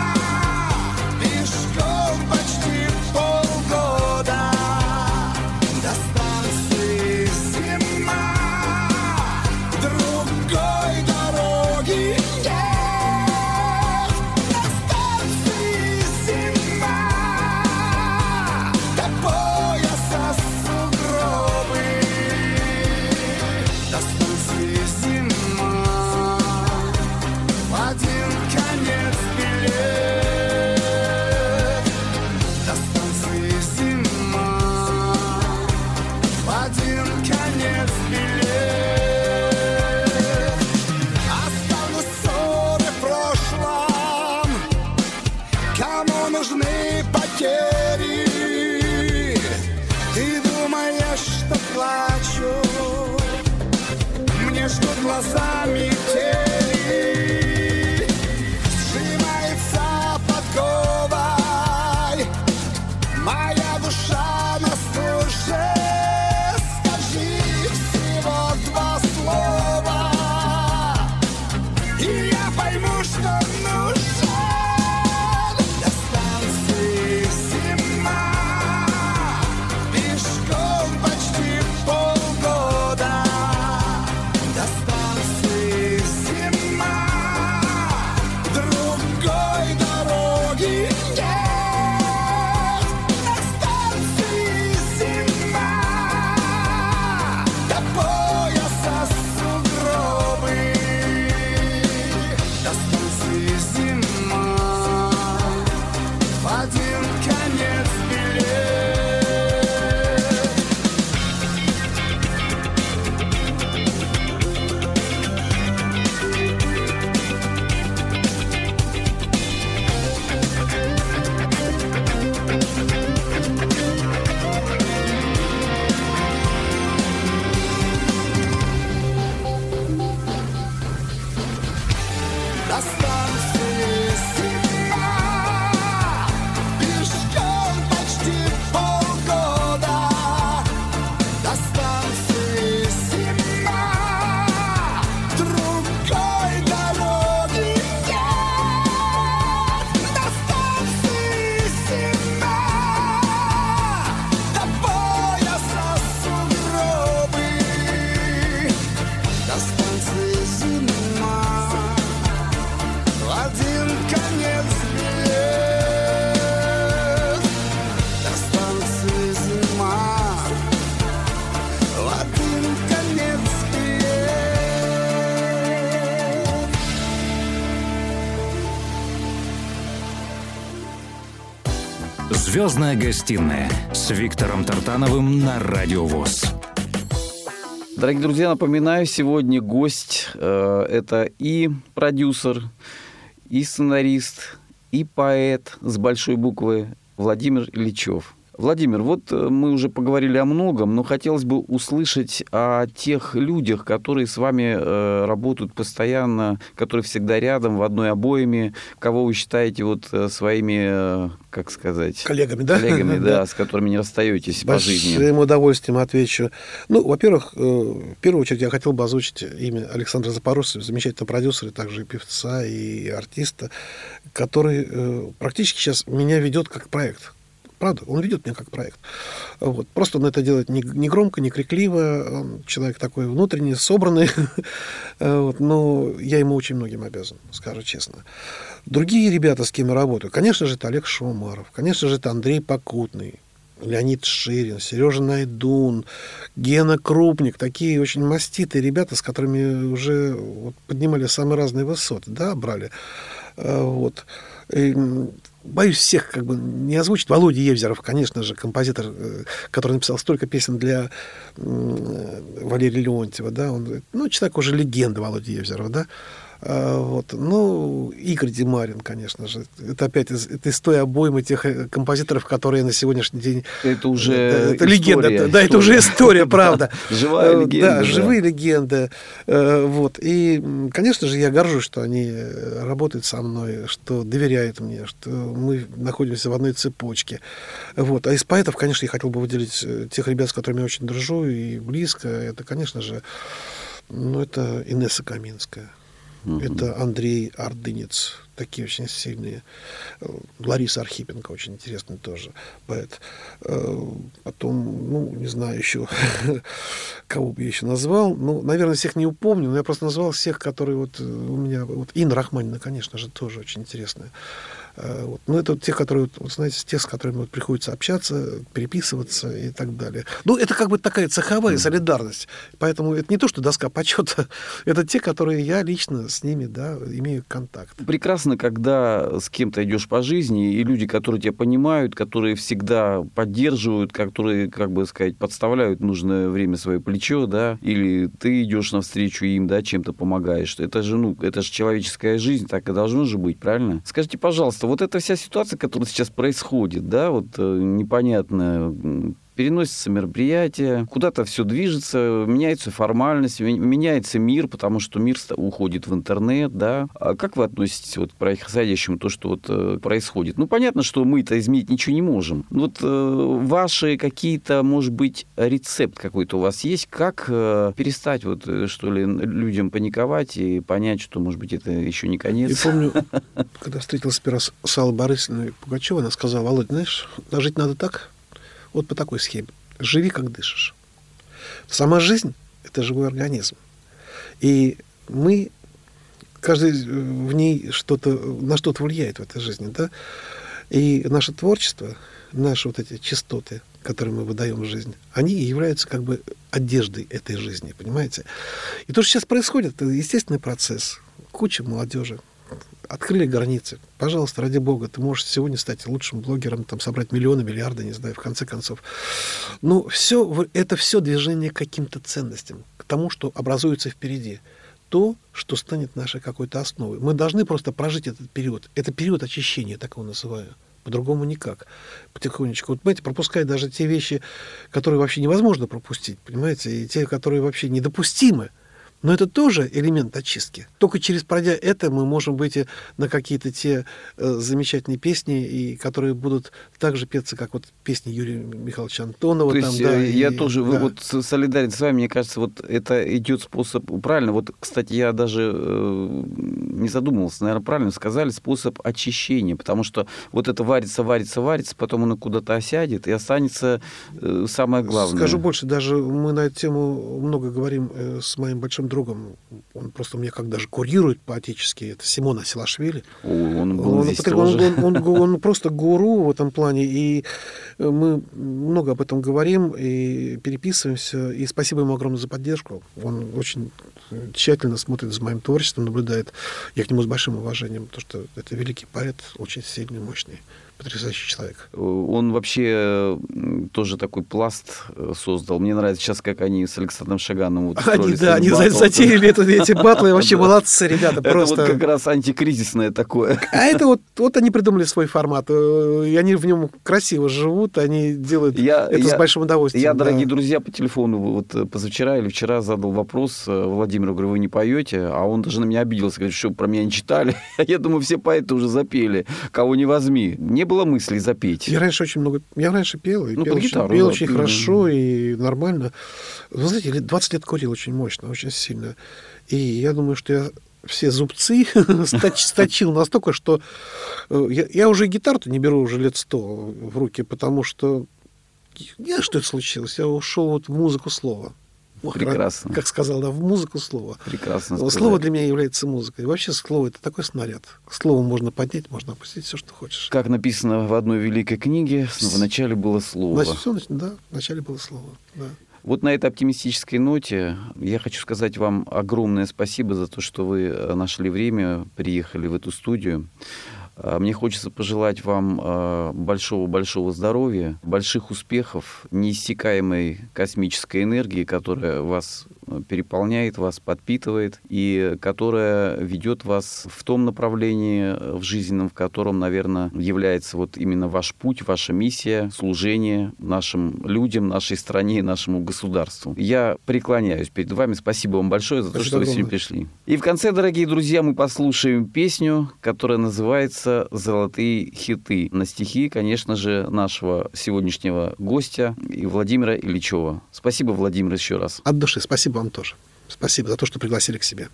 пешком почти полгода. До станции «Зима» глаза метели, сжимается подковой моя душа на стуже. Скажи всего два слова, и я пойму, что нужен. До станции зима, пешком почти полгода. До станции зима, другой дороги нет. До станции зима, до пояса сугробы. До станции зима, в один конец билет. До станции зима, пешком почти полгода. До станции зима, другой дороги нет. До станции зима, до пояса сугробы. До станции зима, в один конец билет. До станции зима, в один конец билет. «Звездная гостиная» с Виктором Тартановым на Радио ВОС. Дорогие друзья, напоминаю, сегодня гость э, это и продюсер, и сценарист, и поэт с большой буквы Владимир Ильичев. Владимир, вот мы уже поговорили о многом, но хотелось бы услышать о тех людях, которые с вами э, работают постоянно, которые всегда рядом, в одной обойме, кого вы считаете вот своими, э, как сказать... Коллегами, да? Коллегами, да, с которыми не расстаетесь по жизни. С большим удовольствием отвечу. Ну, во-первых, в первую очередь я хотел бы озвучить имя Александра Запорожцева, замечательного продюсера, также и певца, и артиста, который практически сейчас меня ведет как проект. Правда, он ведет меня как проект. Вот. Просто он это делает не, не громко, не крикливо. Он человек такой внутренний, собранный. Вот. Но я ему очень многим обязан, скажу честно. Другие ребята, с кем я работаю, конечно же, это Олег Шумаров, конечно же, это Андрей Покутный, Леонид Ширин, Сережа Найдун, Гена Крупник. Такие очень маститые ребята, с которыми уже вот, поднимали самые разные высоты, да, брали. Вот. И, боюсь всех как бы не озвучить. Володя Евзеров, конечно же, композитор, который написал столько песен для Валерия Леонтьева, да, он, ну, человек уже легенда, Володя Евзеров, да. Вот. Ну, Игорь Демарин, конечно же. Это опять из, это из той обоймы тех композиторов, которые на сегодняшний день... Это уже это легенда. Да, история. Это уже история, правда. Живая легенда. Да, живые легенды. Вот. И, конечно же, я горжусь, что они работают со мной, что доверяют мне, что мы находимся в одной цепочке. Вот. А из поэтов, конечно, я хотел бы выделить тех ребят, с которыми я очень дружу и близко. Это, конечно же, ну, это Инесса Каминская. Uh-huh. Это Андрей Ордынец, такие очень сильные. Лариса Архипенко, очень интересный тоже поэт. Потом, ну, не знаю еще, кого бы я еще назвал. Ну, наверное, всех не упомню, но я просто назвал всех, которые вот у меня... Вот Инна Рахманина, конечно же, тоже очень интересная. Вот. Ну, это вот те, которые, вот, знаете, те, с которыми вот приходится общаться, переписываться и так далее. Ну, это как бы такая цеховая mm. солидарность. Поэтому это не то, что доска почета, это те, которые я лично с ними, да, имею контакт. Прекрасно, когда с кем-то идешь по жизни, и люди, которые тебя понимают, которые всегда поддерживают, которые, как бы сказать, подставляют в нужное время свое плечо, да, или ты идешь навстречу им, да, чем-то помогаешь. Это же, ну, это же человеческая жизнь, так и должно же быть, правильно? Скажите, пожалуйста, вот эта вся ситуация, которая сейчас происходит, да, вот непонятно, переносятся мероприятия, куда-то все движется, меняется формальность, меняется мир, потому что мир уходит в интернет, да. А как вы относитесь вот к происходящему, то, что вот происходит? Ну, понятно, что мы-то изменить ничего не можем. Вот э, ваши какие-то, может быть, рецепт какой-то у вас есть, как э, перестать вот, что ли, людям паниковать и понять, что, может быть, это еще не конец? Я помню, когда встретился первый раз с Аллой Борисовной Пугачевой, она сказала: Володь, знаешь, жить надо так, вот по такой схеме. Живи, как дышишь. Сама жизнь – это живой организм. И мы, каждый в ней что-то, на что-то влияет в этой жизни, да? И наше творчество, наши вот эти частоты, которые мы выдаем в жизнь, они являются как бы одеждой этой жизни, понимаете? И то, что сейчас происходит, это естественный процесс. Куча молодежи открыли границы. Пожалуйста, ради бога, ты можешь сегодня стать лучшим блогером, там, собрать миллионы, миллиарды, не знаю, в конце концов. Но все, это все движение к каким-то ценностям, к тому, что образуется впереди. То, что станет нашей какой-то основой. Мы должны просто прожить этот период. Это период очищения, так его называю. По-другому никак. Потихонечку. Вот, понимаете, пропускать даже те вещи, которые вообще невозможно пропустить, понимаете, и те, которые вообще недопустимы. Но это тоже элемент очистки. Только через пройдя это мы можем выйти на какие-то те э, замечательные песни, и, которые будут так же петься, как вот песни Юрия Михайловича Антонова. То там, есть да, я и, тоже да. вот солидарен с вами, мне кажется, вот это идет способ, правильно, вот, кстати, я даже э, не задумывался, наверное, правильно сказали, способ очищения, потому что вот это варится, варится, варится, потом оно куда-то осядет, и останется э, самое главное. Скажу больше, даже мы на эту тему много говорим э, с моим большим другом, он просто у меня как даже курирует по-отечески, это Симон Асилашвили. О, он был он, здесь он, тоже. Он, он, он, он просто гуру в этом плане, и мы много об этом говорим, и переписываемся, и спасибо ему огромное за поддержку. Он очень тщательно смотрит за моим творчеством, наблюдает. Я к нему с большим уважением, потому что это великий поэт, очень сильный, мощный, потрясающий человек. Он вообще тоже такой пласт создал. Мне нравится сейчас, как они с Александром Шагановым вот Они, да, они батл. затеяли это, эти батлы, вообще молодцы, ребята. Это просто... вот как раз антикризисное такое. А это вот, вот они придумали свой формат, и они в нем красиво живут, они делают я, это я, с большим удовольствием. Я, да. дорогие друзья, по телефону вот позавчера или вчера задал вопрос Владимиру, говорю, вы не поете? А он даже на меня обиделся, говорит, что про меня не читали. Я думаю, все поэты уже запели, кого не возьми. Не было мысли запеть. Я раньше очень много... Я раньше пел, и ну, пел, очень, гитару, пел да, очень да. хорошо и нормально. Вы знаете, двадцать лет курил очень мощно, очень сильно. И я думаю, что я все зубцы сточил настолько, что я, я уже гитару-то не беру уже лет сто в руки, потому что... Я что это случилось? Я ушел вот в музыку слова. Прекрасно. Как сказал, да, в музыку слова. Прекрасно сказать. Слово для меня является музыкой. Вообще слово — это такой снаряд. К слову можно поднять, можно опустить все, что хочешь. Как написано в одной великой книге, в начале было слово. Значит, все, да, в начале было слово, да. Вот на этой оптимистической ноте я хочу сказать вам огромное спасибо за то, что вы нашли время, приехали в эту студию. Мне хочется пожелать вам большого-большого здоровья, больших успехов, неиссякаемой космической энергии, которая вас переполняет, вас подпитывает и которая ведет вас в том направлении в жизненном, в котором, наверное, является вот именно ваш путь, ваша миссия, служение нашим людям, нашей стране, нашему государству. Я преклоняюсь перед вами. Спасибо вам большое за то, что вы сегодня пришли. И в конце, дорогие друзья, мы послушаем песню, которая называется «Золотые хиты». На стихи, конечно же, нашего сегодняшнего гостя и Владимира Ильичева. Спасибо, Владимир, еще раз. От души. Спасибо вам тоже. Спасибо за то, что пригласили к себе.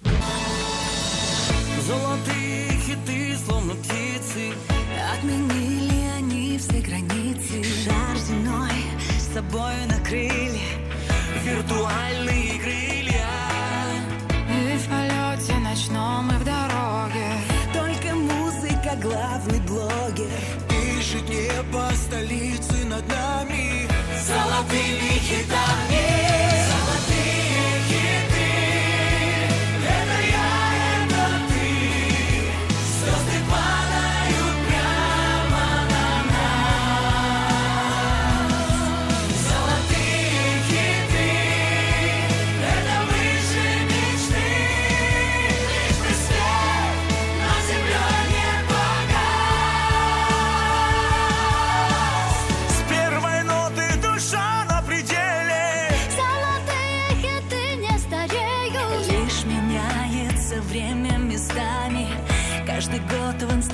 Золотые хиты, словно птицы, отменили они все границы. Шар земной с собой накрыли виртуальные крылья. И в полете ночном, и в дороге только музыка, главный блогер. Пишет небо столицы над нами Золотыми хитами. с первой ноты душа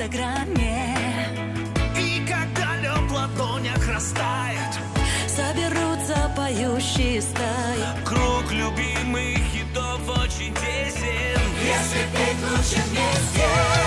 инстаграме. И когда лед в ладонях растает, соберутся поющие стаи. Круг любимых хитов очень тесен. Если петь лучше вместе.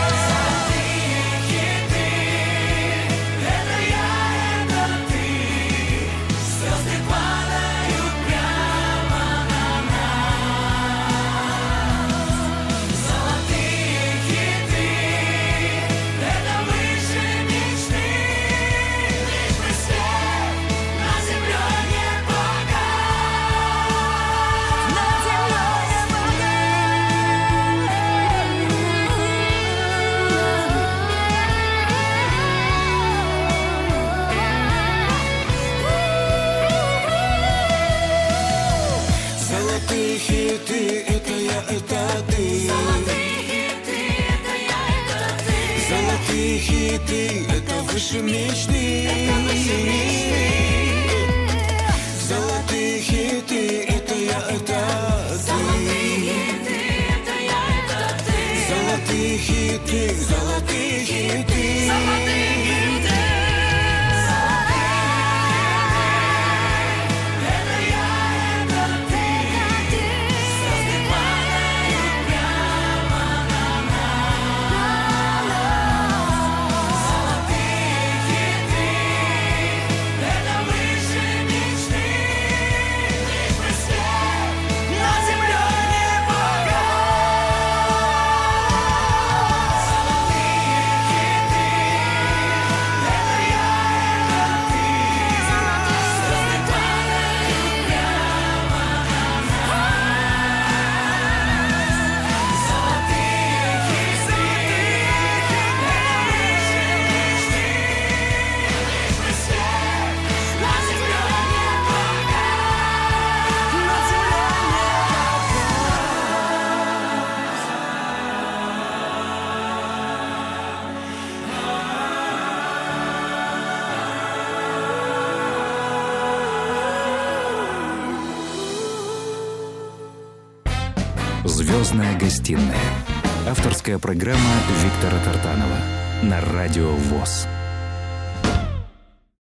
Золотые хиты, это я, это ты. Золотые хиты, это я, это ты. Золотые хиты, это выше мечты. Это выше мечты. Золотые хиты, это я, это ты. Золотые хиты, это я, это ты. Золотые хиты, золотые хиты. Золотые хиты. «Звездная гостиная». Авторская программа Виктора Тартанова на Радио ВОС.